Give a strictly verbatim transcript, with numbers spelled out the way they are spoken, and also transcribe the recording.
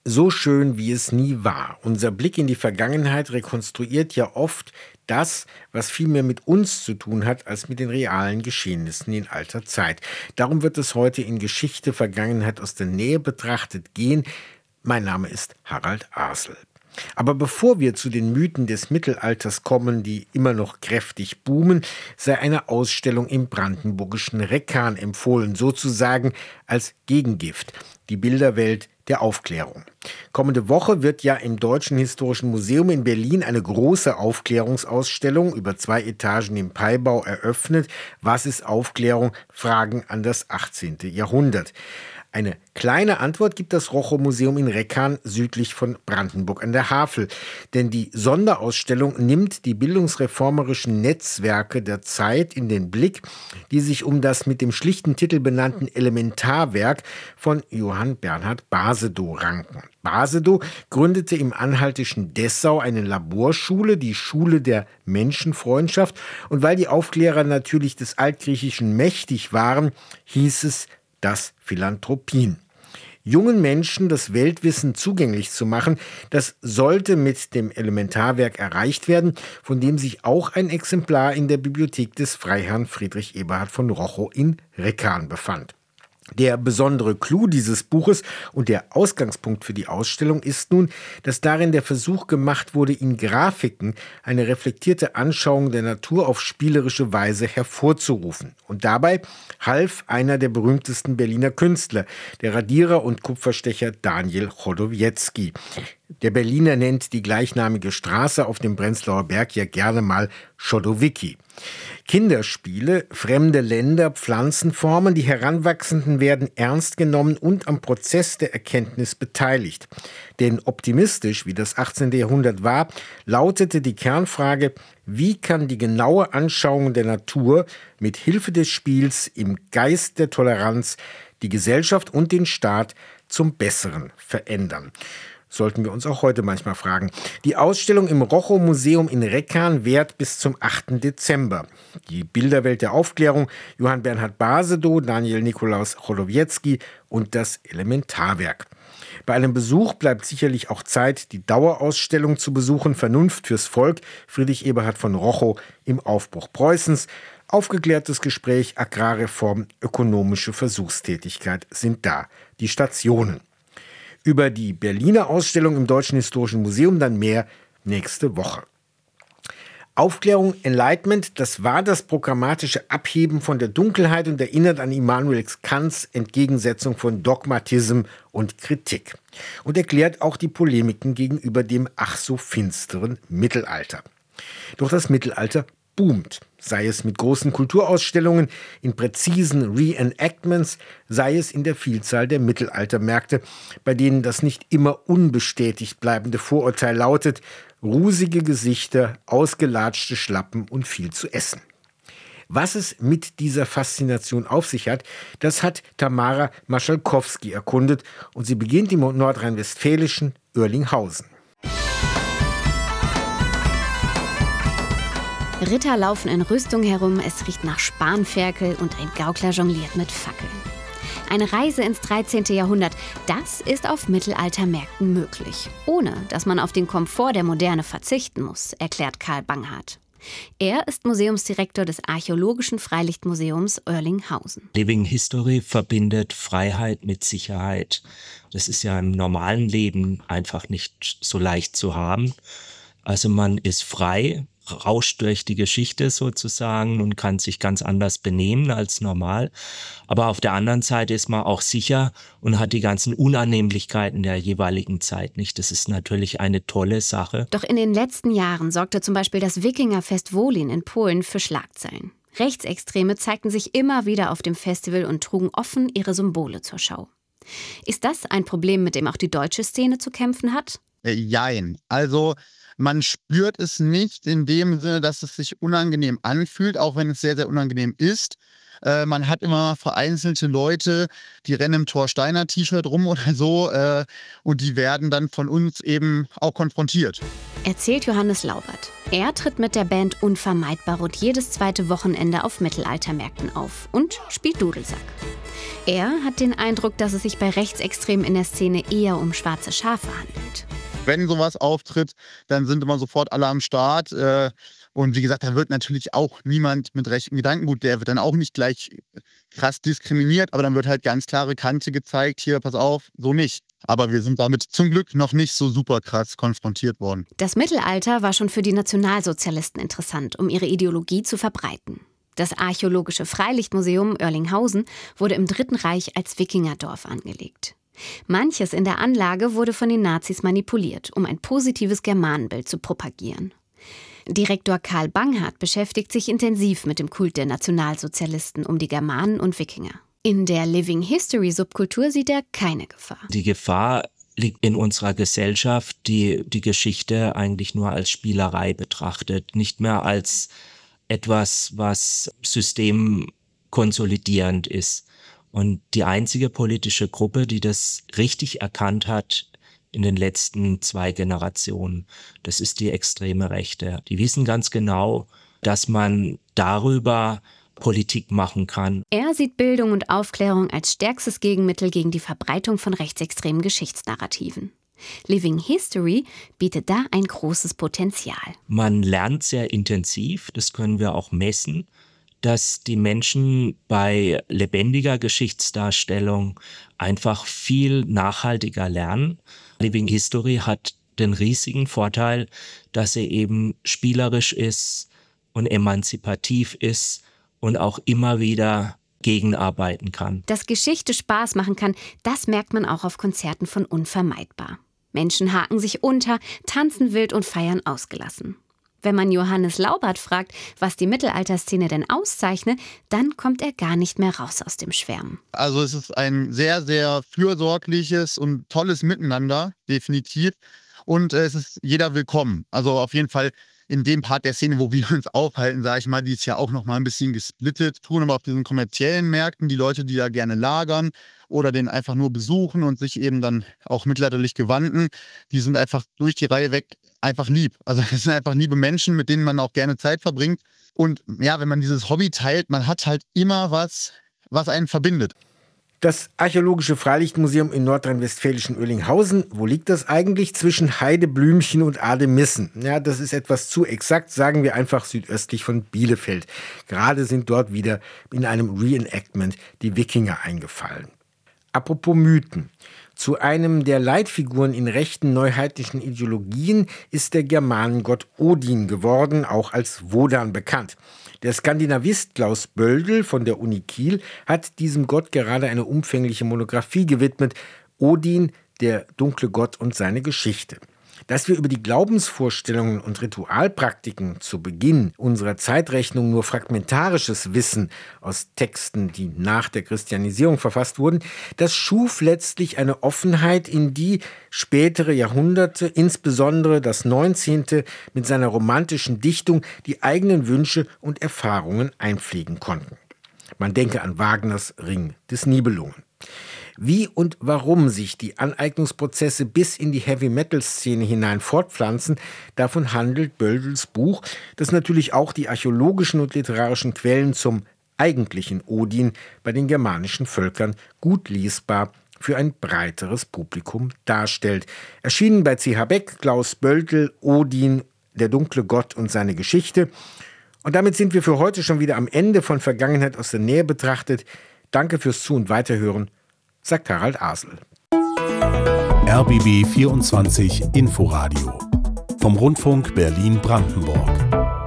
So schön, wie es nie war. Unser Blick in die Vergangenheit rekonstruiert ja oft das, was viel mehr mit uns zu tun hat, als mit den realen Geschehnissen in alter Zeit. Darum wird es heute in Geschichte, Vergangenheit aus der Nähe betrachtet gehen. Mein Name ist Harald Asel. Aber bevor wir zu den Mythen des Mittelalters kommen, die immer noch kräftig boomen, sei eine Ausstellung im brandenburgischen Rekkan empfohlen, sozusagen als Gegengift. Die Bilderwelt der Aufklärung. Kommende Woche wird ja im Deutschen Historischen Museum in Berlin eine große Aufklärungsausstellung über zwei Etagen im Peibau eröffnet. Was ist Aufklärung? Fragen an das achtzehnte Jahrhundert. Eine kleine Antwort gibt das Rochow-Museum in Rekkan südlich von Brandenburg an der Havel. Denn die Sonderausstellung nimmt die bildungsreformerischen Netzwerke der Zeit in den Blick, die sich um das mit dem schlichten Titel benannten Elementarwerk von Johann Bernhard Basedow ranken. Basedow gründete im anhaltischen Dessau eine Laborschule, die Schule der Menschenfreundschaft. Und weil die Aufklärer natürlich des Altgriechischen mächtig waren, hieß es das Philanthropien. Jungen Menschen das Weltwissen zugänglich zu machen, das sollte mit dem Elementarwerk erreicht werden, von dem sich auch ein Exemplar in der Bibliothek des Freiherrn Friedrich Eberhard von Rochow in Rekkan befand. Der besondere Clou dieses Buches und der Ausgangspunkt für die Ausstellung ist nun, dass darin der Versuch gemacht wurde, in Grafiken eine reflektierte Anschauung der Natur auf spielerische Weise hervorzurufen. Und dabei half einer der berühmtesten Berliner Künstler, der Radierer und Kupferstecher Daniel Chodowiecki. Der Berliner nennt die gleichnamige Straße auf dem Prenzlauer Berg ja gerne mal Chodowicki. Kinderspiele, fremde Länder, Pflanzenformen, die Heranwachsenden werden ernst genommen und am Prozess der Erkenntnis beteiligt. Denn optimistisch, wie das achtzehnte Jahrhundert war, lautete die Kernfrage: Wie kann die genaue Anschauung der Natur mit Hilfe des Spiels im Geist der Toleranz die Gesellschaft und den Staat zum Besseren verändern? Sollten wir uns auch heute manchmal fragen. Die Ausstellung im Rochow-Museum in Rekkan währt bis zum achten Dezember. Die Bilderwelt der Aufklärung, Johann Bernhard Basedow, Daniel Nikolaus Chodowiecki und das Elementarwerk. Bei einem Besuch bleibt sicherlich auch Zeit, die Dauerausstellung zu besuchen. Vernunft fürs Volk, Friedrich Eberhard von Rochow im Aufbruch Preußens. Aufgeklärtes Gespräch, Agrarreform, ökonomische Versuchstätigkeit sind da die Stationen. Über die Berliner Ausstellung im Deutschen Historischen Museum dann mehr nächste Woche. Aufklärung, Enlightenment, das war das programmatische Abheben von der Dunkelheit und erinnert an Immanuel Kants Entgegensetzung von Dogmatism und Kritik. Und erklärt auch die Polemiken gegenüber dem ach so finsteren Mittelalter. Doch das Mittelalter boomt, sei es mit großen Kulturausstellungen, in präzisen Reenactments, sei es in der Vielzahl der Mittelaltermärkte, bei denen das nicht immer unbestätigt bleibende Vorurteil lautet: rusige Gesichter, ausgelatschte Schlappen und viel zu essen. Was es mit dieser Faszination auf sich hat, das hat Tamara Maschalkowski erkundet, und sie beginnt im nordrhein-westfälischen Oerlinghausen. Ritter laufen in Rüstung herum, es riecht nach Spanferkel und ein Gaukler jongliert mit Fackeln. Eine Reise ins dreizehnte Jahrhundert, das ist auf Mittelaltermärkten möglich, ohne dass man auf den Komfort der Moderne verzichten muss, erklärt Karl Banghardt. Er ist Museumsdirektor des Archäologischen Freilichtmuseums Oerlinghausen. Living History verbindet Freiheit mit Sicherheit. Das ist ja im normalen Leben einfach nicht so leicht zu haben. Also man ist frei, rauscht durch die Geschichte sozusagen und kann sich ganz anders benehmen als normal. Aber auf der anderen Seite ist man auch sicher und hat die ganzen Unannehmlichkeiten der jeweiligen Zeit nicht. Das ist natürlich eine tolle Sache. Doch in den letzten Jahren sorgte zum Beispiel das Wikingerfest Wolin in Polen für Schlagzeilen. Rechtsextreme zeigten sich immer wieder auf dem Festival und trugen offen ihre Symbole zur Schau. Ist das ein Problem, mit dem auch die deutsche Szene zu kämpfen hat? Äh, jein. Also man spürt es nicht in dem Sinne, dass es sich unangenehm anfühlt, auch wenn es sehr, sehr unangenehm ist. Äh, man hat immer vereinzelte Leute, die rennen im Thor-Steiner-T-Shirt rum oder so, äh, und die werden dann von uns eben auch konfrontiert. Erzählt Johannes Laubert. Er tritt mit der Band Unvermeidbar rund jedes zweite Wochenende auf Mittelaltermärkten auf und spielt Dudelsack. Er hat den Eindruck, dass es sich bei Rechtsextremen in der Szene eher um schwarze Schafe handelt. Wenn sowas auftritt, dann sind immer sofort alle am Start. Äh, und wie gesagt, da wird natürlich auch niemand mit rechtem Gedankengut, der wird dann auch nicht gleich krass diskriminiert, aber dann wird halt ganz klare Kante gezeigt, hier, pass auf, so nicht. Aber wir sind damit zum Glück noch nicht so super krass konfrontiert worden. Das Mittelalter war schon für die Nationalsozialisten interessant, um ihre Ideologie zu verbreiten. Das archäologische Freilichtmuseum Oerlinghausen wurde im Dritten Reich als Wikingerdorf angelegt. Manches in der Anlage wurde von den Nazis manipuliert, um ein positives Germanenbild zu propagieren. Direktor Karl Banghardt beschäftigt sich intensiv mit dem Kult der Nationalsozialisten um die Germanen und Wikinger. In der Living History Subkultur sieht er keine Gefahr. Die Gefahr liegt in unserer Gesellschaft, die die Geschichte eigentlich nur als Spielerei betrachtet, nicht mehr als etwas, was systemkonsolidierend ist. Und die einzige politische Gruppe, die das richtig erkannt hat in den letzten zwei Generationen, das ist die extreme Rechte. Die wissen ganz genau, dass man darüber Politik machen kann. Er sieht Bildung und Aufklärung als stärkstes Gegenmittel gegen die Verbreitung von rechtsextremen Geschichtsnarrativen. Living History bietet da ein großes Potenzial. Man lernt sehr intensiv, das können wir auch messen, dass die Menschen bei lebendiger Geschichtsdarstellung einfach viel nachhaltiger lernen. Living History hat den riesigen Vorteil, dass sie eben spielerisch ist und emanzipativ ist und auch immer wieder gegenarbeiten kann. Dass Geschichte Spaß machen kann, das merkt man auch auf Konzerten von Unvermeidbar. Menschen haken sich unter, tanzen wild und feiern ausgelassen. Wenn man Johannes Laubert fragt, was die Mittelalterszene denn auszeichne, dann kommt er gar nicht mehr raus aus dem Schwärmen. Also es ist ein sehr, sehr fürsorgliches und tolles Miteinander, definitiv. Und äh, es ist jeder willkommen. Also auf jeden Fall in dem Part der Szene, wo wir uns aufhalten, sage ich mal, die ist ja auch noch mal ein bisschen gesplittet. Tun aber auf diesen kommerziellen Märkten, die Leute, die da gerne lagern oder den einfach nur besuchen und sich eben dann auch mittelalterlich gewandten, die sind einfach durch die Reihe weg einfach lieb. Also es sind einfach liebe Menschen, mit denen man auch gerne Zeit verbringt. Und ja, wenn man dieses Hobby teilt, man hat halt immer was, was einen verbindet. Das Archäologische Freilichtmuseum in nordrhein-westfälischen Oerlinghausen, wo liegt das eigentlich? Zwischen Heideblümchen und Ademissen. Ja, das ist etwas zu exakt, sagen wir einfach südöstlich von Bielefeld. Gerade sind dort wieder in einem Reenactment die Wikinger eingefallen. Apropos Mythen. Zu einem der Leitfiguren in rechten neuheitlichen Ideologien ist der Germanengott Odin geworden, auch als Wodan bekannt. Der Skandinavist Klaus Böldl von der Uni Kiel hat diesem Gott gerade eine umfängliche Monographie gewidmet. Odin, der dunkle Gott und seine Geschichte. Dass wir über die Glaubensvorstellungen und Ritualpraktiken zu Beginn unserer Zeitrechnung nur fragmentarisches Wissen aus Texten, die nach der Christianisierung verfasst wurden, das schuf letztlich eine Offenheit, in die spätere Jahrhunderte, insbesondere das neunzehnte mit seiner romantischen Dichtung, die eigenen Wünsche und Erfahrungen einpflegen konnten. Man denke an Wagners Ring des Nibelungen. Wie und warum sich die Aneignungsprozesse bis in die Heavy-Metal-Szene hinein fortpflanzen, davon handelt Böldls Buch, das natürlich auch die archäologischen und literarischen Quellen zum eigentlichen Odin bei den germanischen Völkern gut lesbar für ein breiteres Publikum darstellt. Erschienen bei C H Beck, Klaus Böldl, Odin, der dunkle Gott und seine Geschichte. Und damit sind wir für heute schon wieder am Ende von Vergangenheit aus der Nähe betrachtet. Danke fürs Zu- und Weiterhören, sagt Harald Asel. R B B vierundzwanzig Inforadio vom Rundfunk Berlin-Brandenburg.